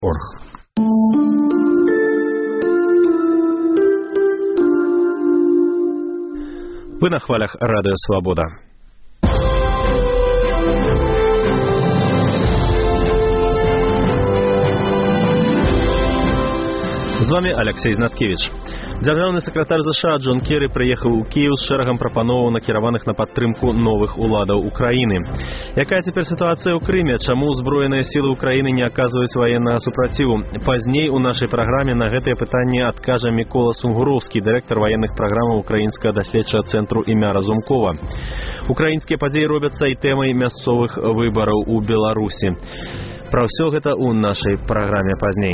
Вы на хвалях Радио Свобода. З вами Алексей Знаткевич. Дзяржаўны сакратар ЗША Джон Керри прыехаў у Кіеў з шэрагам прапановаў, накіраваных на падтрымку новых уладаў Украіны. Якая цяпер сітуацыя ў Крыме? Чаму ўзброеныя сілы Украіны не аказваюць ваеннага супраціву? Пазней у нашай праграме на гэтыя пытанні адкажа Мікола Сунгуроўскі, дырэктар ваенных праграмаў Украінскага даследчага цэнтру імя Разумкова. Украінскія падзеі робяцца і тэмай мясцовых выбараў у Беларусі. Пра ўсё гэта ў нашай праграме пазней.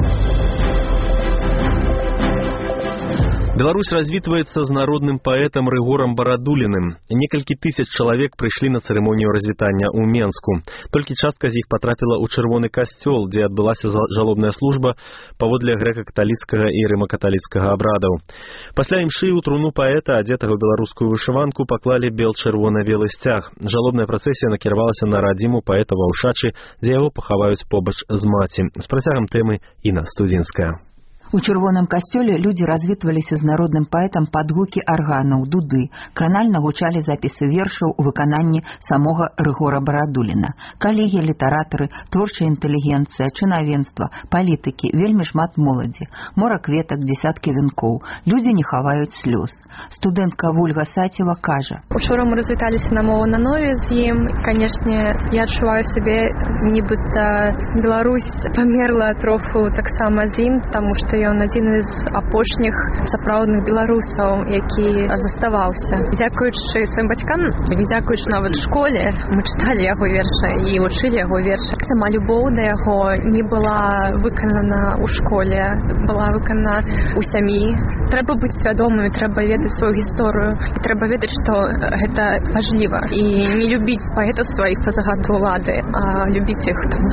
Беларусь развітваецца з народным паэтам Рыгорам Барадуліным. Некалькі тысяч чалавек прыйшлі на цырымонію развітання ў Менску. Толькі частка з іх патрапіла ў Чырвоны касцёл, дзе адбылася жалобная служба паводле грэка-каталіцкага і рыма-каталіцкага абрадаў. Пасля імшы ў труну паэта, адзетага ў беларускую вышыванку, паклалі бел-чырвона-белы сцяг. Жалобная працэсія накіравалася на радзіму паэта ва Ўшачы, дзе яго пахаваюць побач з маці. З працягам тэмы Інна Студзінская. У Чырвоным касцёле людзі развітваліся з народным паэтам пад гукі арганаў, дуды. Кранальна гучалі запісы вершаў у выкананні самога Рыгора Барадуліна. Калегі, літаратары, творчая інтэлігенцыя, чынавенства, палітыкі, вельмі шмат моладзі. Мора кветак, дзесяткі вінкоў. Людзі не хаваюць слёз. Студэнтка Вольга Сацева кажа. Учора мы развіталіся на Мовананове з ім. Канешне, я адчуваю сябе, нібыта Беларусь памерла троху таксама з ім, таму што ён адзін з апошніх сапраўдных беларусаў, які заставаўся. Дзякуючы сваім бацькам, дзякуючы нават школе, мы чыталі яго вершы і вучылі яго вершы. Сама любоў да яго не была выканана ў школе, была выканана ў сям'і. Трэба быць свядомымі, трэба ведаць сваю гісторыю, і трэба ведаць, што гэта важліва. І не любіць паэтаў сваіх па загаду ўлады, а любіць іх, таму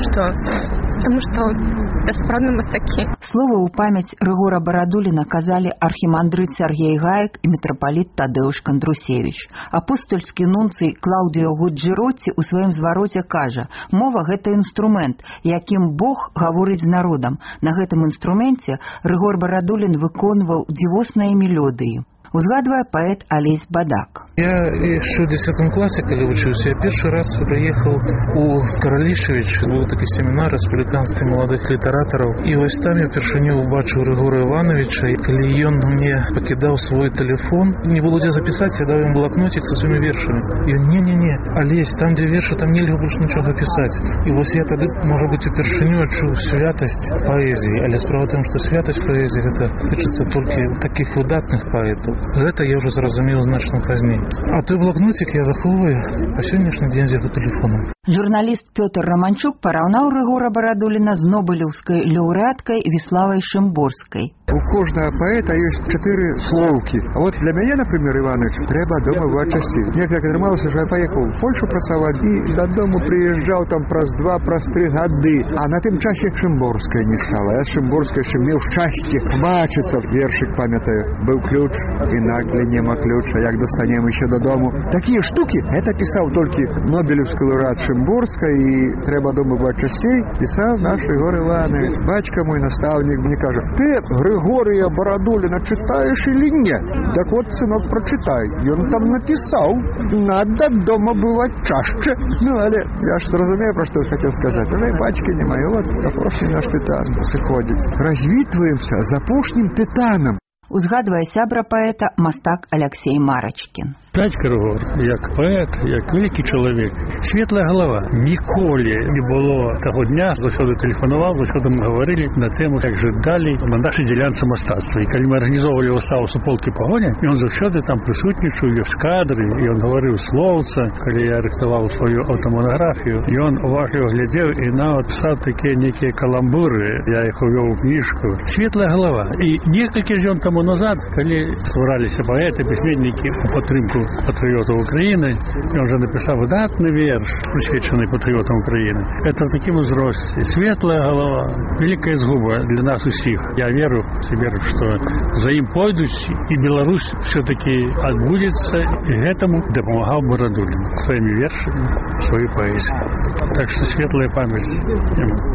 што сапраўдны мастакі. Слова ў памяць Рыгора Барадуліна казалі архімандрыт Сергей Гаек і мітрапаліт Тадеуш Кандрусевіч. Апостольскі нунцый Клаўдіо Гуджіротці ў сваім звароце кажа: «Мова – гэта інструмент, якім Бог гаворыць з народам. На гэтым інструменце Рыгор Барадулін выконваў дзівосныя мелодыі». Узгадывае паэт Алесь Бадак. Я еще в 10 классе, когда учился, я первый раз приехал у Королишевич, был такой семинар республиканских молодых литераторов, и вось там я впершыню убачыў Рыгора Ивановича, и коли он мне покидал свой телефон, не было где записать, я дал ему блокнотик со своими вершами. И он: не-не-не, Олесь, там где верши, там нельзя больше ничего писать. И вот я тогда, может быть, впершыню отчуў святость поэзии, але справа в том, что святость поэзии это тычыцца только таких выдатных поэтов. Гэта я уже зразумеў значна пазней. А той блокнотик я захоўваю па сённяшні дзень з яго тэлефонам. Журналіст Пётр Романчук параўнаў Рыгора Барадуліна з нобелеўскай лаўрэаткай Віславай Шымборскай. У кожного поэта есть 4 словки. А вот для меня, например, Иванович, треба дома бывать частей. Мне как атрымалася, что я поехал в Польшу працаваць и до дому приезжал там праз 2-3 гады. А на тым часе Шымборская не стала. Я с Шымборской еще имел счастье бачиться. Вершик, памятаю, был ключ, и нагле нема ключ, а як достанем еще до дому. Такие штуки, это писал только нобелевский лауреат Шымборская, и треба дома бывать частей писал наш Рыгор Иванович. Батька мой, наставник, мне кажет: ты, Григория Барадулина, читаешь или нет? Так вот, сынок, прочитай. И он там написал: надо дома бывать чаще. Ну, але я ж зразумею, про что я хотел сказать. Уже батьки не мои, вот запрошний наш титан сыходит. Развитываемся запушным титаном. Узгадывае сябра паэта мастак Алексей Марачкин. Батька Рыгор, як паэт, як великий чоловік, світла голова. Ніколи не було того дня, заўсёды тэлефанаваў, заўсёды мы говорили на тему, як жыць далей на нашай дзялянцы мастацтва. І калі мы арганізоўвалі выставу «Суполкі пагоня», ён заўсёды там прысутнічаў, ёсць кадры, і ён говорыў словца. Калі я рыхтаваў сваю аўтамонаграфію, ён уважліва глядзеў і нават пісаў такія нейкія каламбуры. Я іх увёў у кніжку. Светлая голова. І некалькі дзён таму назад, калі ствараліся паэты, пісьменнікі у падтрымку патрыётаў Украіны, ён уже написал выдатный верш, присвяченный патрыётам Украины. Это в таким узросте. Светлая голова, великая згуба для нас усіх. Я верю, что за ім пойдуць, и Беларусь все-таки отбудется, и этому допомагал Барадулин своими вершами, своей поэзией. Так что светлая память ему.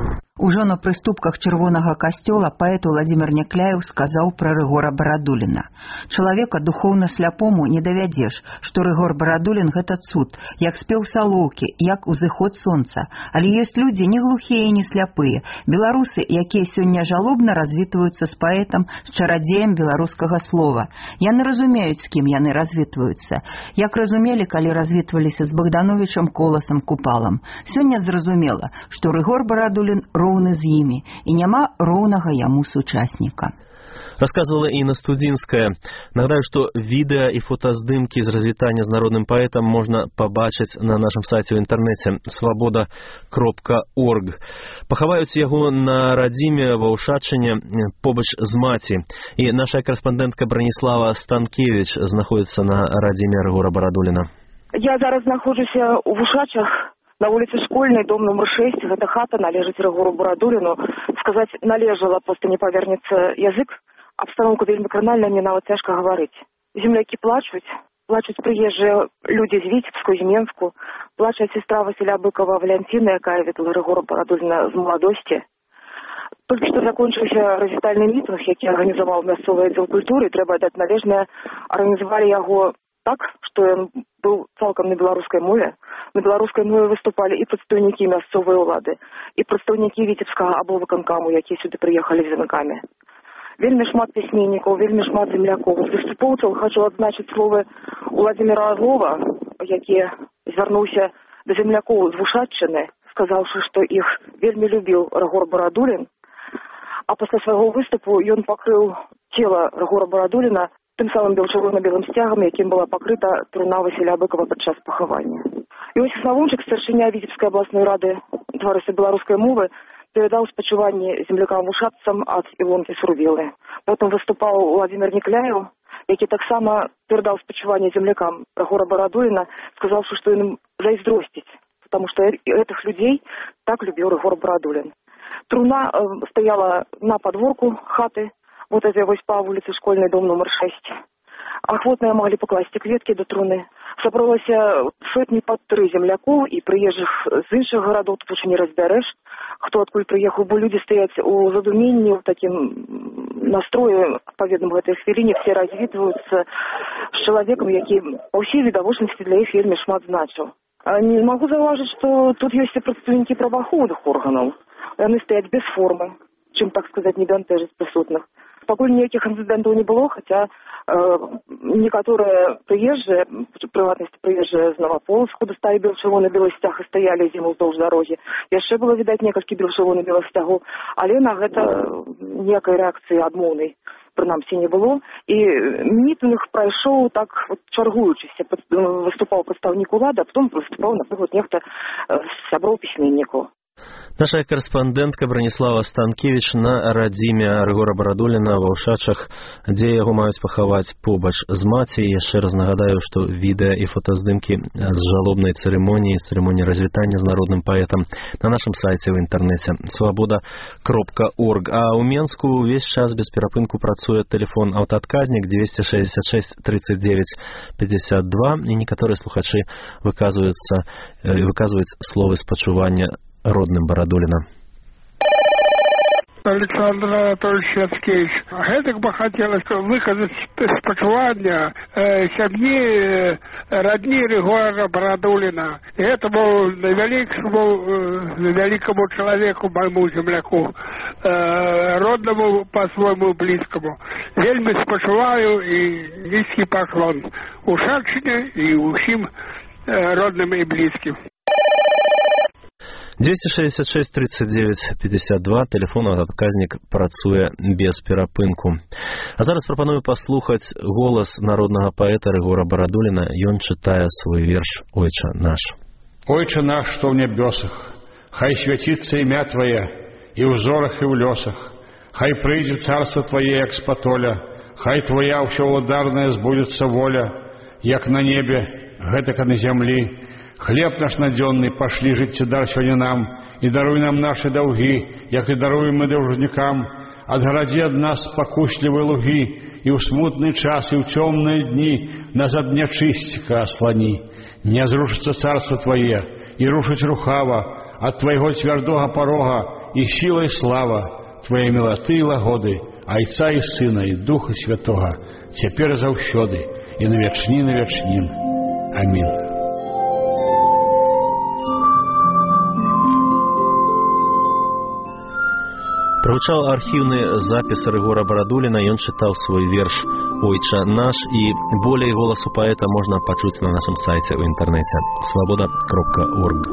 Ужо на прыступках чырвонага касцёла паэт Владзімір Някляеў сказаў пра Рыгора Барадуліна. Чалавека духоўна сляпому не давядзеш, што Рыгор Барадулін гэта цуд, як спеў салоўкі, як узыход сонца. Але ёсць людзі не глухія і не сляпыя. Беларусы, якія сёння жалобна развітваюцца з паэтам, з чарадзеем беларускага слова. Яны разумеюць, з кім яны развітваюцца. Як разумелі, калі развітваліся з Богдановичам, Коласам, Купалам. Сёння зразумела, што Рыгор Барадулін роўны з імі, і няма роўнага яму сучасніка. Рассказывала Інна Студзінская. Нагадаю, што відэа і фотаздымкі з развітання з народным паэтам можна пабачыць на нашым сайце ў інтэрнэце swoboda.org. Пахаваюць яго на радзіме ва Ўшачыне побач з маці. І наша карэспандэнтка Браніслава Станкевіч знаходзіцца на радзіме Рыгора Барадуліна. Я зараз знаходжуся ў Ушачах, на вуліцы Школьнай, дом нумар 6. Гэта хата належыць Рыгору Барадуліну. Сказаць належала, проста не павернецца язык. Абстаноўка вельмі кранальная, мне нават цяжка гаварыць. Землякі плачуць прыезджыя людзі з Віцебску, з Менску. Плача сестра Васіля Быкова Валянціна, якая ведала Рыгора Барадуліна з маладосці. Толькі што закончыўся развітальны мітынг, які арганізаваў мясцовы аддзел культуры, трэба даць належнае, арганізавалі яго так, што ён быў цалкам на беларускай мове. На беларускай мове выступалі і прадстаўнікі мясцовай улады, і прадстаўнікі Віцебскага аблвыканкаму, якія сюды прыехалі з вінкамі. Вельмі шмат пісьменнікаў, вельмі шмат землякоў. З выступоўцаў хочу адзначыць словы Владзіміра Орлова, які звярнуўся да землякоў з Вушаччыны, сказаўшы, што іх вельмі любіў Рыгор Барадулін, а пасля свайго выступу ён пакрыў цела Рыгора Барадуліна тым самым чырвона-белым сцягам, якім была пакрыта труна Васіля Быкова падчас пахавання. Іосиф Навунчык, старшыня Віцебскай абласной рады таварыства беларускай мовы, передаў спачуванне землякам-вушатцам ад Ілонкі Сурвілы. Потым выступаў Владзімір Някляеў, які таксама передаў спачуванне землякам Рыгора Барадуліна, сказаўшы, што ім зайздросціць, потому што гэтых людзей так любіў Рыгор Барадулін. Труна стаяла на падворку хаты, вот этой вось па вуліцы Школьнай, дом нумар 6. Ахвотныя маглі пакласці кветкі да труны. Сабралася сотні пад 3 землякоў і прыезджых з іншых гарадоў, тут уже не разбярэш, хто адкуль прыехаў, бо людзі стаяць у задуменні, у такім настроі, адпаведным гэтай хвіліне, все развітваюцца з чалавекам, які па ўсей відавочнасці для іх вельмі шмат значыў. Не магу заўважыць, што тут ёсць і прадстаўнікі праваахоўных органаў. Яны стаяць без формы, чым, так сказаць, не бянтэжыць прысутных. Пакуль ніякіх інцыдэнтаў не было, хаця некаторыя прыезджыя, у прыватнасці прыезджыя з Новаполацку, дасталі чырвона-белы сцяг і стаялі зіму ўздоўж дарогі. Яшчэ было відаць некалькі чырвона-белых сцягоў, але на гэта ніякай рэакцыі адмоўнай прынамсі не было. І мітынг прайшоў так чаргуючыся. Выступаў прадстаўнік улады, а потом выступаў, напрыклад, нехта з сяброў пісьменнікаў. Наша карэспандэнтка Браніслава Станкевіч на радзіме Рыгора Барадуліна ва Ўшачах, дзе яго маюць пахаваць побач з маці. Яшчэ раз нагадаю, што відэа і фотаздымкі з жалобнай цырымоніі, цырымоніі развітання з народным паэтам на нашым сайце ў інтэрнэце swoboda.org. А ў Менску ўвесь час без перапынку працуе тэлефон аўтаадказнік 266 39 52, і некаторыя слухачы выказваюць словы спачування родным Барадуліна. Александр Анатольевич Яцкевич, гэтак бы хотелось выказать спачуванне сям'і родні Рыгора Барадуліна. Это был великому человеку, моему земляку, родному по-своему близкому. Вельми спачуваю и низкий поклон Ушаччине и усім родным и близким. 266 39 52, тэлефон адказнік працуе без перапынку. А зараз прапаную паслухаць голас народнага паэта Рыгора Барадуліна. Ён чытае свой верш «Ойча наш». «Ойча наш, што ў нябёсах, хай свяціцца імя Твае і ў зорах, і ў лёсах. Хай прыйдзе царства Твае, як з патоля, хай Твая ўсёўладарная збудзецца воля, як на небе, гэтак і на зямлі. Хлеб наш надзённы пашлі жыцця дар сёння нам, і даруй нам нашы даўгі, як і даруем мы даўжнікам. Адгарадзі ад нас спакуслівыя лугі, і ў смутны час, і ў цёмныя дні нас ад нячысціка аслані. Не зрушыцца царства Твае, і рушыць рухава ад Твайго цвярдога парога, и сила, и слава Твоей милоты и лагоды, Отца и Сына, и Духа Святого, теперь завсёды, и на вечнин. Аминь. Прагучаў архіўны запіс Рыгора Барадуліна, ён чытаў свой верш «Ойча наш», і болей голасу паэта можна пачуць на нашым сайце ў інтэрнэце свабода.орг.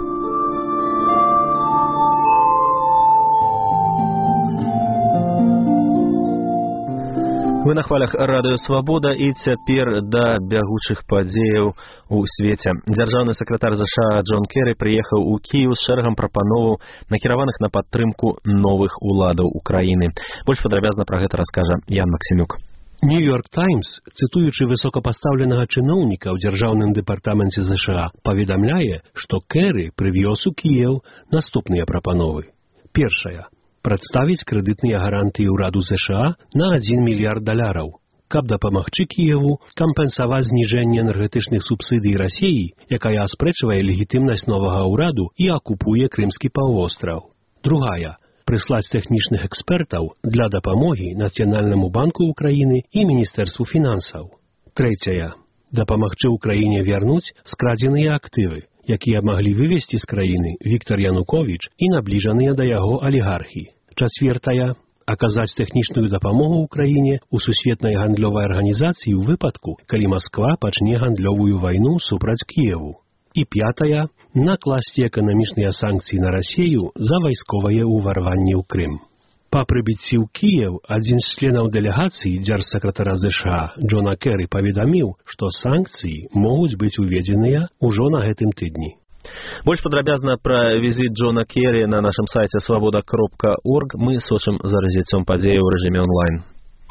Вы на хвалях радыё «Свабода», і цяпер да бягучых падзеяў у свеце. Дзяржаўны сакратар ЗША Джон Керрі прыехаў у Кіеў з шэрагам прапановаў, накіраваных на падтрымку новых уладаў Украіны. Больш падрабязна пра гэта раскажа Ян Максімюк. Нью-Йорк Таймс, цытуючы высокапастаўленага чыноўніка ў дзяржаўным дэпартаменце ЗША, паведамляе, што Керрі прывёз у Кіеў наступныя прапановы. Першая. Прадставіць крэдытныя гарантыі ўраду ЗША на $1 мільярд, каб дапамагчы Кіеву кампенсаваць зніжэнне энергетычных субсідый Расіі, якая аспрэчвае легітымнасць новага ўраду і акупуе Крымскі паўвостраў. Другая. Прыслаць тэхнічных экспертаў для дапамогі Нацыянальнаму банку Украіны і Міністэрству фінансаў. Трэцяя. Дапамагчы Украіне вярнуць скрадзеныя актывы, якія маглі вывесці з краіны Віктор Януковіч і набліжаныя да яго алігархі. Чацвертая. Аказаць тэхнічную дапамогу Украіне ў сусветнай гандлёвай арганізацыі ў выпадку, калі Масква пачне гандлёвую вайну супраць Кіеву. І пятая. Накласці эканамічныя санкцыі на Расію за вайсковае ўварванне ў Крым. Па прыбыцці ў Кіеў адзін з членаў дэлегацыі дзяржсакратара ЗША Джона Керрі паведаміў, што санкцыі могуць быць уведзеныя ўжо на гэтым тыдні. Больш падрабязна пра візіт Джона Керрі на нашым сайце свабода.орг мы сочым за развіццём падзеяў у рэжыме онлайн.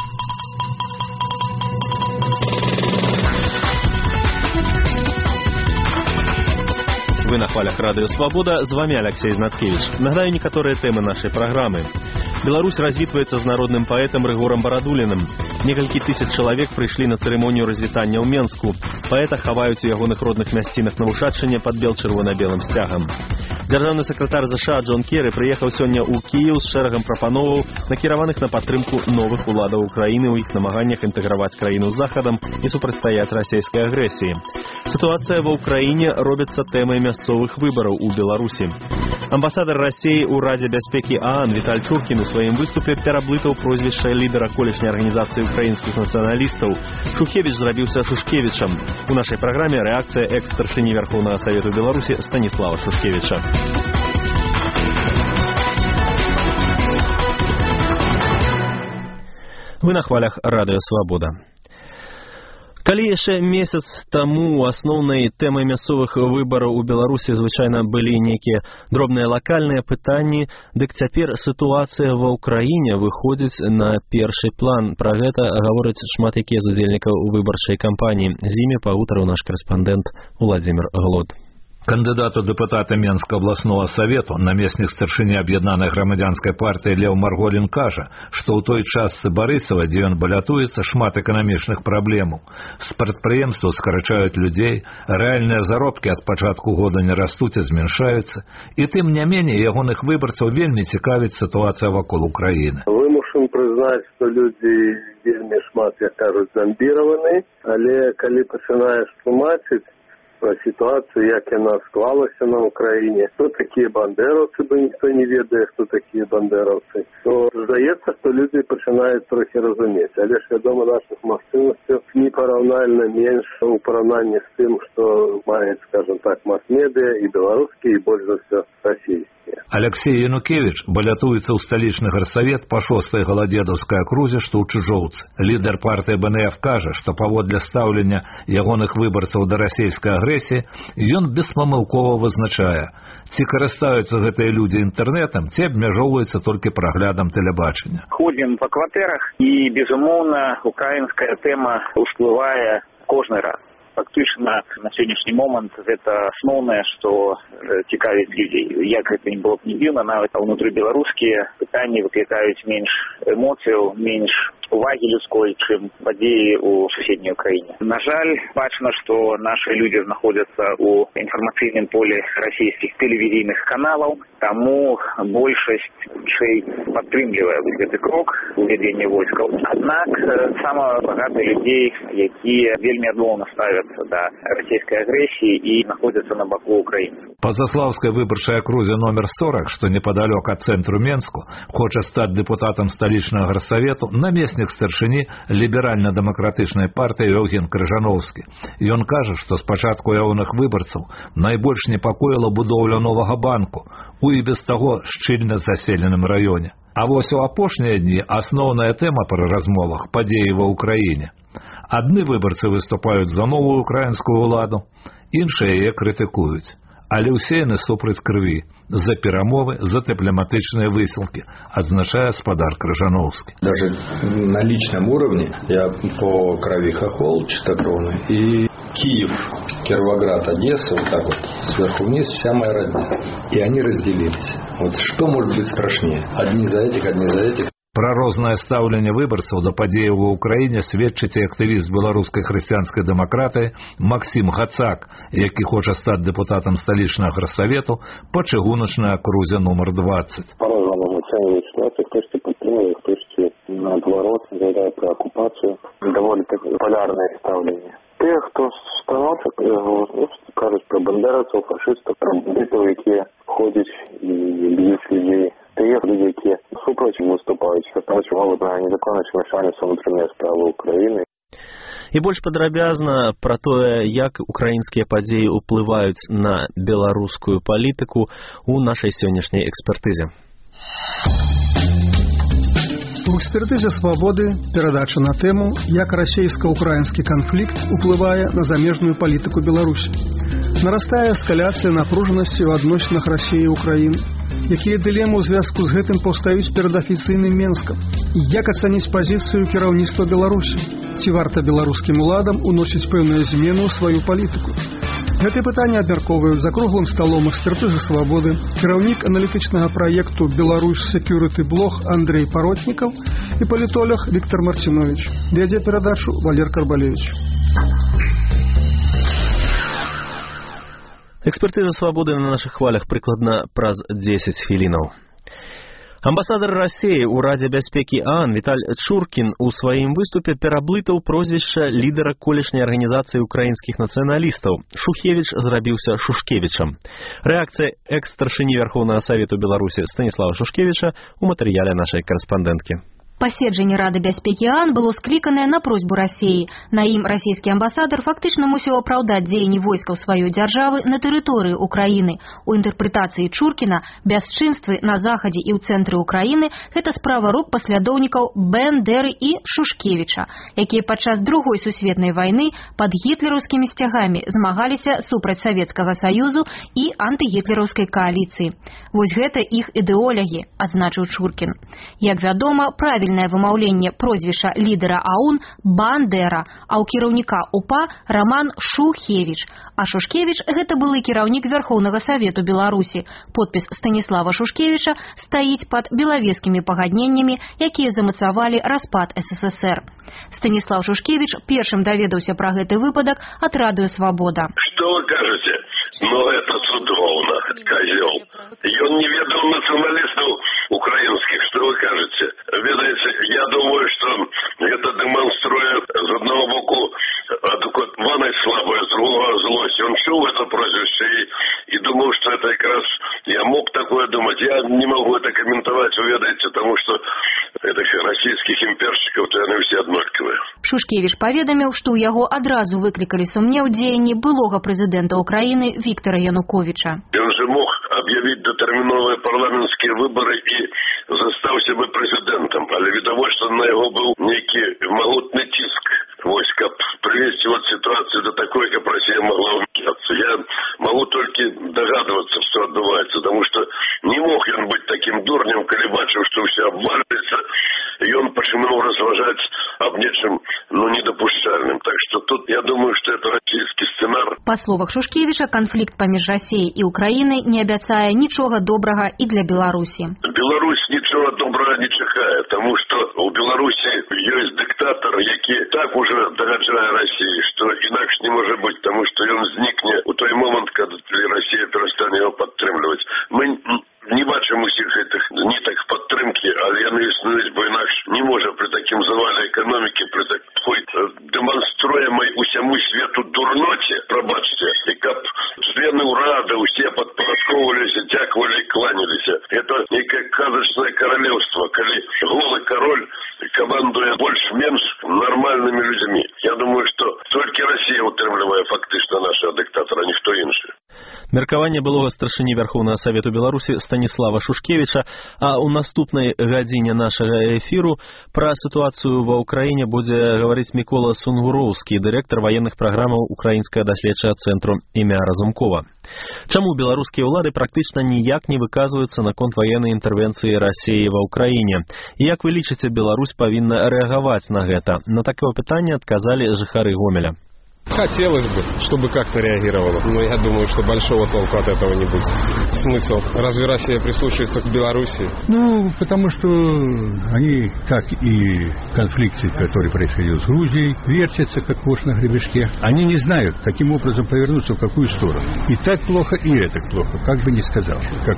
Вы на хвалях радыё «Свабода», з вами Алексей Знаткевич. Нагадаю некаторыя тэмы нашай праграмы. Беларусь развітваецца з народным паэтам Рыгорам Барадуліным. Некалькі тысяч чалавек прыйшлі на цырымонію развітання ў Менску. Паэта хаваюць у ягоных родных мясцінах Навушатчыне пад бел-чырвона-белым сцягам. Дзяржаўны сакратар ЗША Джон Керрі прыехаў сёння ў Кіеў з шэрагам прапановаў, накіраваных на падтрымку новых уладаў Украіны ў іх намаганнях інтэграваць краіну з захадам і супрацьстаяць расійскай агрэсіі. Сітуацыя ва ўкраіне робіцца тэмай мясцовых выбараў у Беларусі. Амбасадар Расіі ў Радзе бяспекі ААН Віталь Чуркін у сваім выступе пераблытаў прозвішча лідара колішняй арганізацыі украінскіх нацыяналістаў. Шухевіч зрабіўся Шушкевічам. У нашай праграме рэакцыя экс-старшыні Вярхоўнага Савету Беларусі Станіслава Шушкевіча. Вы на хвалях радыё «Свабода». Калі яшчэ месяц таму асноўнай тэмай мясцовых выбараў у Беларусі звычайна былі нейкія дробныя лакальныя пытанні, дык цяпер сітуацыя ва ўкраіне выходзіць на першы план. Пра гэта гавораць шмат якія з удзельнікаў выбарчай кампаніі. З імі пагутарыў наш корэспандэнт Владзімір Глод. Кандыдат у дэпутата Менскага абласнога савету, намеснік старшыні аб'яднанай грамадзянскай партыі Леў Марголін кажа, што ў той частцы Барысава, дзе ён балятуецца, шмат эканамічных праблемаў. З прадпрыемстваў скарачаюць людзей, рэальныя заробкі ад пачатку года не растуць і зменшаюцца, і тым не меней ягоных выбарцаў вельмі цікавіць сітуацыя вакол Украіны. Вымушан прызнаць, што людзі вельмі шмат, як кажуць, зомбіраваны, але калі пачынаеш тлумачыць про ситуацию, як яна склалася на Украине, кто такие бандеровцы, бо никто не ведае, кто такие бандеровцы, то здаецца, что люди пачинают трохи разуметь. Але ж, вядома, наших магчымасцяў непараўнальна менш у параўнанні з тым, што маюць, скажем так, масс-медыя і беларускія, і больш за все расійскія. Алексей Янукевич балятуецца ў сталічны гарсавет па 6-й галадзедаўскай акрузе, што ў Чыжоўцы. Лідар партыі БНФ кажа, што паводле стаўлення ягоных выбарцаў да расійскай агрэсіі ён беспамылкова вызначае, ці карыстаюцца гэтыя людзі інтэрнэтам, ці абмяжоўваюцца толькі праглядам тэлебачання. Ходзім па кватэрах, і, безумоўна, украінская тэма ўсплывае кожны раз. Фактычна на сённяшні момант гэта асноўнае, што цікавіць людзей. Як гэта не было б не дзіўна, нават унутры беларускія пытанні выклікаюць менш эмоцыяў, менш увагі людской, чым падзеі ў суседняй краіне. На жаль, бачна, што нашы людзі знаходзяцца ў інфармацыйным поле расійскіх тэлевізійных каналаў, таму большасць падтрымлівае гэты крок увядзення войскаў. Аднак сама багата людзей, якія вельмі адмоўна ставяцца да расійскай агрэсіі і знаходзяцца на баку Украіны. Па Заслаўскай выбарчай акрузе номер 40, што непадалёк ад цэнтру Менску, хоча стаць дэпутатам сталічнага гарсавету намеснік старшыні ліберальна-дэмакратычнай партыі Еўген Крыжановскі. Ён кажа, што спачатку ягоных выбарцаў найбольш непакоіла будоўля новага банку у і без таго шчыльна заселеным раёне. А вось у апошнія дні асноўная тэма пры размовах падзеі ва ўкраіне. Адны выбарцы выступаюць за новую украінскую ўладу, іншыя яе крытыкуюць. Але ўсе яны супраць крыві, за перамовы, за дыпламатычныя высілкі, адзначае спадар Крыжановскі. Даже на личном уровне я по крови хохол чистокровный. И Киев, Кировоград, Одесса, вот так вот, сверху вниз, вся моя родня. И они разделились. Вот что может быть страшнее? Одни за этих, одни за этих. Пра рознае стаўленне выбарцаў да падзеяў ва ўкраіне сведчыць і актывіст беларускай хрысціянскай дэмакратыі Максім Гацак, які хоча стаць дэпутатам сталічнага гарсавету па чыгуначнай акрузе номер 20. По-разному оценивают ситуацию, кто-то подтримывает, кто-то наоборот, говоря про оккупацию. Довольно полярное ставление. Те, хто становиться, кажуть про бандеровців, фашистів, про бандитів, які ходять і б'ють людей. Те є люди, які супроти виступають, працювали на незаконне вмішання в внутрішні справи України. І больш падрабязна пра тое, як украінскія падзеі ўплываюць на беларускую палітыку у нашай сённяшняй экспертызе. У экспертызе «Свободы» перадача на тэму, як расійска-украінскі канфлікт уплывае на замежную палітыку Беларусі. Нарастае эскаляцыя напружанасці ў адносінах Расіі і Украіны. Якія дылемы ў звязку з гэтым паўстаюць перад афіцыйным Менскам? Як ацаніць пазіцыю кіраўніцтва Беларусі? Ці варта беларускім уладам уносіць пэўныя змены ў сваю палітыку? Гэтыя пытанні абмяркоўваюць за круглым сталом экспертызы «Свободы» кіраўнік аналітычнага праекту «Беларусь Security Блог» Андрей Паротнікаў і палітолог Віктор Марцінович. Вядзе перадачу Валер Карбалевич. Экспертыза «Свободы» на наших хвалях прыкладна праз 10 хвілінаў. Амбасадар Расіі ў Радзе бяспекі ААН Віталь Чуркін у сваім выступе пераблытаў прозвішча лідара колішняй арганізацыі украінскіх нацыяналістаў. Шухевіч зрабіўся Шушкевічам. Рэакцыя экс-старшыні Вярхоўнага Савету Беларусі Станіслава Шушкевіча у матэрыяле нашай карэспандэнткі. Паседжанне Рады бяспекі ААН было скліканае на просьбу Расіі. На ім расійскі амбасадар фактычна мусіў апраўдаць дзеянні войскаў сваёй дзяржавы на тэрыторыі Украіны. У інтэрпрэтацыі Чуркіна бясчынствы на захадзе і ў цэнтры Украіны – гэта справа рук паслядоўнікаў Бендеры і Шушкевіча, якія падчас Другой сусветнай вайны пад гітлераўскімі сцягамі змагаліся супраць Савецкага Саюзу і антыгітлераўскай кааліцыі. Вось гэта іх ідэолягі, адзначыў Чуркін. Як вядома, правільнае вымаўленне прозвішча лідара АУН Бандера, а ў кіраўніка УПА Роман Шухевіч. А Шушкевіч – гэта былы кіраўнік Верхоўнага Савету Беларусі. Подпіс Станіслава Шушкевіча стаіць пад белавежскімі пагадненнямі, якія замацавалі распад СССР. Станіслав Шушкевіч першым даведаўся пра гэты выпадак ад радыё «Свобода». Что вы кажете? Ну, это цудоўна, козел. Ён не ведаў нацыяналістаў украінскіх. Что вы кажете? Ведаеце, я думаю, что это демонструе з одного боку адукатванай слабая, з другого злость. Он чуў это прозвище и думал, что это как раз я мог такое думать. Я не могу это комментовать, вы ведаете, потому что этих российских имперщиков, то они все однолькавыя. Шушкевіч паведаміў, што ў яго адразу выклікалі сумнеў дзеянні былога прэзідэнта Украіны Віктора Януковіча. Он же мог объявить датэрміновыя парламенцкія выборы и застаў сябе прэзідэнтам, але відавочна на яго быў нейкі магутны ціск. Вось, каб привести вот ситуацию до такой, как Россия могла вмешаться. Я могу только догадываться, что отбывается, потому что не мог он быть таким дурнем, коли бачил, что все обваливается, и он почему разважать об нечем, недопущальным. Так что тут, я думаю, что это российский сценарий. Па словах Шушкевича, конфликт паміж Россией и Украиной не абяцае нічога добрага и для Беларусі. Беларусь ничего нічого добрага не чакае, таму што ў Беларусі ёсць дыктатар, які так уже дагаджае Расіі, што інакш не можа быць, таму што ён знікне ў той момант, калі Расія перастане яго падтрымліваць. Мы не бачым усіх гэтых нітак падтрымкі, але яны існуюць, бо інакш не можа пры такім завале эканомікі, пры такой дэманструемай усяму свету дурноце, прабачце, і каб члены ўрада ўсе падпарадкоўваліся, дзякавалі і кланяліся. Это некае казачнае каралеўства, калі голы кароль камандуе больш-менш нармальнымі людзьмі. Я думаю, што толькі Расія утрымлівае фактычна нашага дыктатара, ніхто іншы. Меркаванне былога старшыні Вярхоўнага Савету Беларусі Станіслава Шушкевіча, а ў наступнай гадзіне нашага эфіру пра сітуацыю ва ўкраіне будзе гаварыць Мікола Сунгуроўскі, дырэктар ваенных праграмаў Украінскага даследчага цэнтру імя Разумкова. Чаму беларускія ўлады практычна ніяк не выказваюцца наконт ваеннай інтэрвенцыі Расіі ва ўкраіне? І як вы лічыце, Беларусь павінна рэагаваць на гэта? На такое пытанне адказалі жыхары Гомеля. Хотелось бы, чтобы как-то реагировало. Но я думаю, что большого толку от этого не будет. Смысл? Разве Россия прислушается к Беларуси? Ну, потому что они, как и конфликты, которые происходят с Грузией, вертятся как вошь на гребешке. Они не знают, каким образом повернуться в какую сторону. И так плохо, и это плохо, как бы ни сказал. Как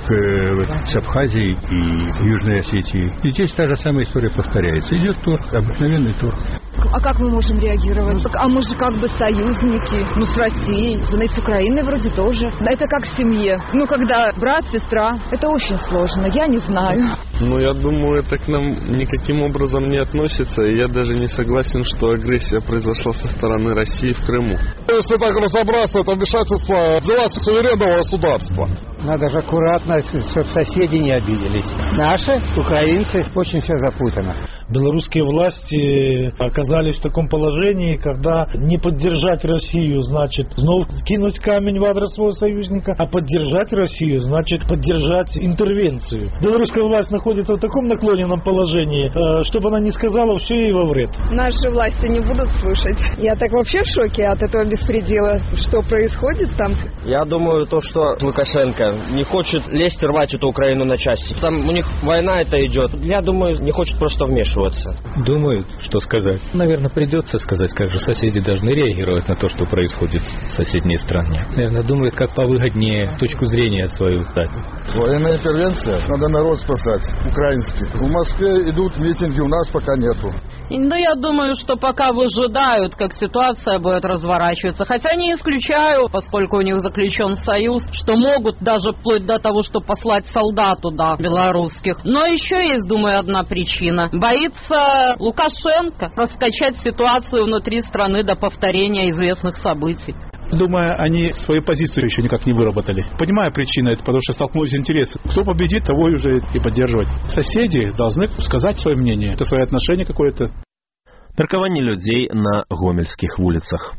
с Абхазией и Южной Осетией. И здесь та же самая история повторяется. Идет торг, обыкновенный торг. А как мы можем реагировать? А мы же как бы союзники, с Россией, с Украиной вроде тоже. Это как в семье. Когда брат, сестра, это очень сложно, я не знаю. Я думаю, это к нам никаким образом не относится, и я даже не согласен, что агрессия произошла со стороны России в Крыму. Если так разобраться, это вмешательство в дела суверенного государства. Надо же аккуратно, чтобы соседи не обиделись. Наши, украинцы, очень все запутано. Белорусские власти оказались в таком положении, когда не поддержать Россию, значит, снова кинуть камень в адрес своего союзника, а поддержать Россию, значит, поддержать интервенцию. Белорусская власть находится в таком наклоненном положении, чтобы она не сказала все ей во вред. Наши власти не будут слушать. Я так вообще в шоке от этого беспредела. Что происходит там? Я думаю, что Лукашенко не хочет лезть, рвать эту Украину на части. Там у них война это идет. Я думаю, не хочет просто вмешиваться. Думаю, что сказать. Наверное, придется сказать, как же соседи должны реагировать на то, что происходит в соседней стране. Наверное, думают, как повыгоднее точку зрения свою дать. Военная интервенция. Надо народ спасать. Украинский. В Москве идут митинги, у нас пока нету. Я думаю, что пока выжидают, как ситуация будет разворачиваться. Хотя не исключаю, поскольку у них заключен союз, что могут даже вплоть до того, что послать солдат туда, белорусских. Но еще есть, думаю, одна причина. Боится Лукашенко раскачать ситуацию внутри страны до повторения известных событий. Думаю, они свою позицию еще никак не выработали. Понимаю причину, это потому что столкнулись интересы. Кто победит, того и уже и поддерживать. Соседи должны сказать свое мнение, это свое отношение какое-то. Меркаванне людзей на гомельскіх вуліцах.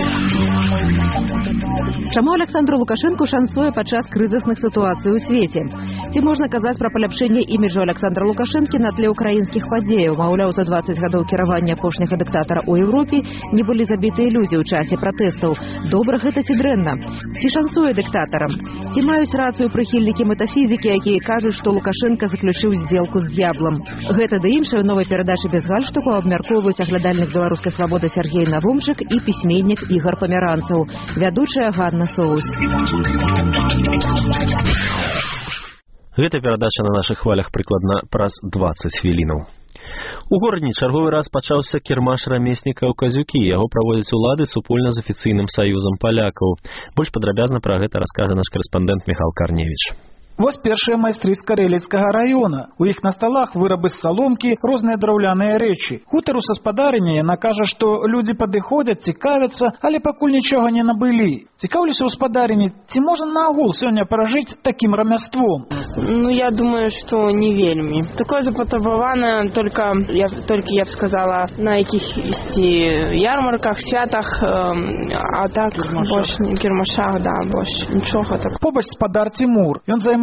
Чаму Александру Лукашенку шансуе падчас крызісных сітуацый у свеце? Ці можна казаць пра паляпшэнне іміджу Александра Лукашэнкі на тле ўкраінскіх падзеяў? Маўляў, за 20 гадоў кіравання апошняга дыктатара ў Еўропе не былі забітыя людзі ў часе пратэстаў. Добра гэта ці дрэнна? Ці шансуе дыктатарам? Ці маюць рацыю прыхільнікі метафізікі, якія кажуць, што Лукашенка заключыў здзелку з д'яблам? Гэта ды іншае новай перадачы без гальштуку абмяркоўваюць аглядальнік беларускай свабоды Сергей Навумчык і пісьменнік Ігор Памяранцаў. Вядучая Ганна Соус. Гэта перадача на нашых хвалях прыкладна праз 20 хвілінаў. У горадні чарговы раз пачаўся кірмаш рамеснікаў Казюкі. Яго праводзяць улады супольна з афіцыйным саюзам палякаў. Больш падрабязна пра гэта раскажа наш карэспандэнт Міхал Карневіч. Вось першыя майстры з Карэліцкага района. У іх на сталах вырабы з саломкі, розныя драўляныя рэчы. Хутару са спадарыня яна кажа, што людзі падыходзяць, цікавяцца, але пакуль нічога не набылі. Цікаўлюся ў спадарыні, ці можна наогул сёння пражыць такім рамяством? Я думаю, што не вельмі. Такое запатрабавана только я б сказала, на якіхсьці ярмарках, святах, а так больш не кірмашах, больш нічога так. Побач спадар Тимур. Ён займаецца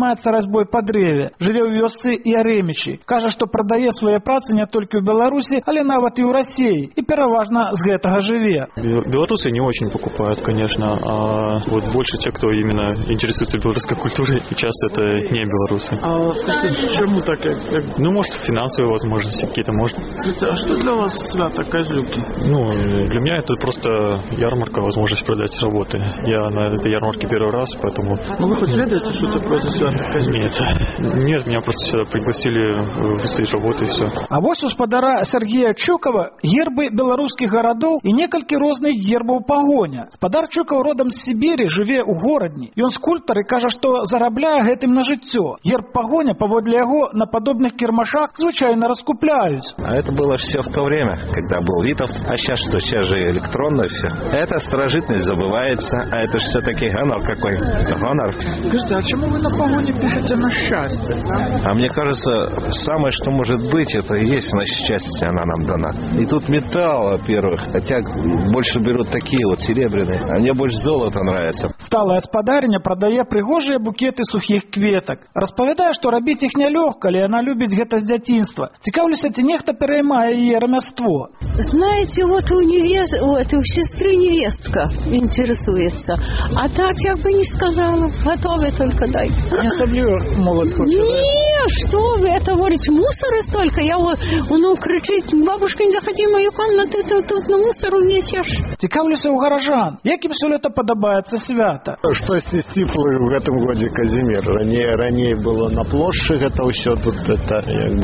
займаецца разьбой па дрэве, жыве ў вёсцы Яремічі. Кажа, што прадае свае працы не толькі ў Беларусі, але нават і ў Расіі, і пераважна з гэтага жыве. Белорусы не очень покупают, конечно, а вот больше те, кто именно интересуется белорусской культурой, и часто это не белорусы. А скажите, чему так? Ну, может, финансовые возможности какие-то, может. А что для вас свято Козюки? Ну, для меня это просто ярмарка, возможность продать работы. Я на этой ярмарке первый раз, поэтому... Ну, вы хоть ведаете, что такое за свято Козюки? Нет, меня просто сюда пригласили выставить работы и все. А вось у спадара Сергея Чукова гербы беларускіх гарадоў і некалькі розных гербаў пагоня. Спадар Чукаў родам з Сібірі, жыве ў Горадні. Ён скульптар і кажа, што зарабляе гэтым на жыццё. Герб пагоня, паводле яго, на падобных кірмашах звычайна раскупляюць. А это было все в то время, когда был Витовт. А сейчас что? Сейчас же электронно все. Эта старожитность забывается, а это же все-таки гонор какой. Гонор. Скажите, а чему вы на погоне пишете на счастье? А мне кажется, самое, что может быть, это и есть на счастье, она нам дана. И тут металл, во-первых, хотя больше берут такие вот серебряные, а мне больше золото нравится. Сталая спадарня прадае прыгожыя букеты сухіх кветак. Распавядае, што рабіць іх нялёгка, але яна любіць гэта з дзяцінства. Цікаўлюся, ці нехта пераймае яе рамяство. Знаете, вот у сестры невестка интересуется. А так я бы не сказала. Готовы только дай. Не особливо молодь хочет. Не, что вы, это, говорите, мусора столько. Он кричит, бабушка, не заходи в мою комнату, ты тут на мусору несешь. Цікаўлюся у гаражан, якім сёлета падабаецца свята. Што сціплы в этом году Казимир. Ранее было на площади, это все тут это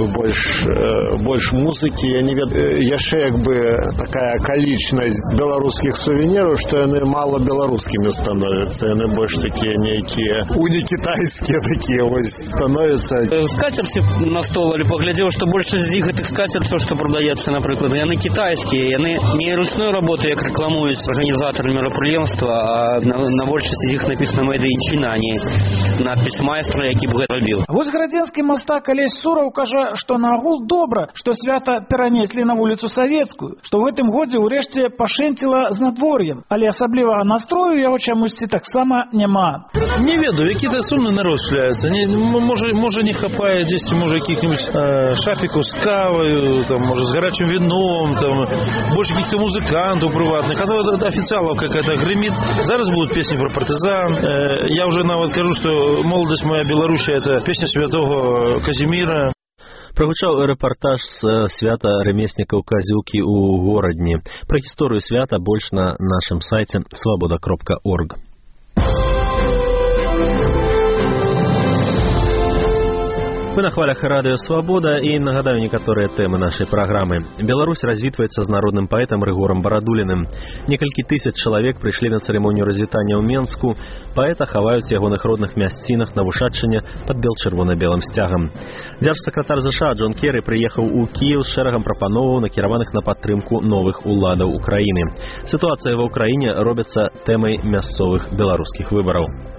больше музыки. Я не ведаю, яшчэ такая количность белорусских сувениров, что они мало белорусскими становятся. Они больше такие некие уникитайские такие вот становятся. Скатерти на стол или поглядел, что больше из них этих скатертей, что продается, например, они китайские, они не ручной работы, як рекламуют организаторы мероприемства, а на большасці з іх написано «Made in China», а не надпись майстра, які б гэта рабіў. Вось гарадзенскі мастак Алесь Сураў кажа, што на агул добра, што свята перанеслі на вуліцу Савецкую, што ў гэтым годзе ўрэшце пашэнціла з надвор'ем, але асаблівага настрою яго чамусьці таксама няма. Не ведаю, які-то сумны народ шляецца. Можа не хапае дзесьці, можа якіх-нибудь шапікаў з каваю, там, можа з гарачым вином, там, больше каких-то музыкантов прыватных, а то официалов какая-то гремит. Зараз будут песни про партизан. Я уже нават кажу, что молодость моя Беларуси — это песня святого Казимира. Прагучаў рэпартаж з свята рамеснікаў Казюкі ў Горадні. Пра гісторыю свята больш на нашым сайце svoboda.org. Мы на хвалях радыё «Свабода» і нагадаю некаторыя тэмы нашай праграмы. Беларусь развітваецца з народным паэтам Рыгорам Барадуліным. Некалькі тысяч чалавек прыйшлі на цырымонію развітання ў Менску. Паэта хаваюць у ягоных родных мясцінах на Вушаччыне пад бел-чырвона-белым сцягам. Дзяржсакратар ЗША Джон Керры прыехаў у Кіеў з шэрагам прапановаў, накіраваных на падтрымку новых уладаў Украіны. Сітуацыя ва Ўкраіне робіцца тэмай мясцовых беларускіх выбараў.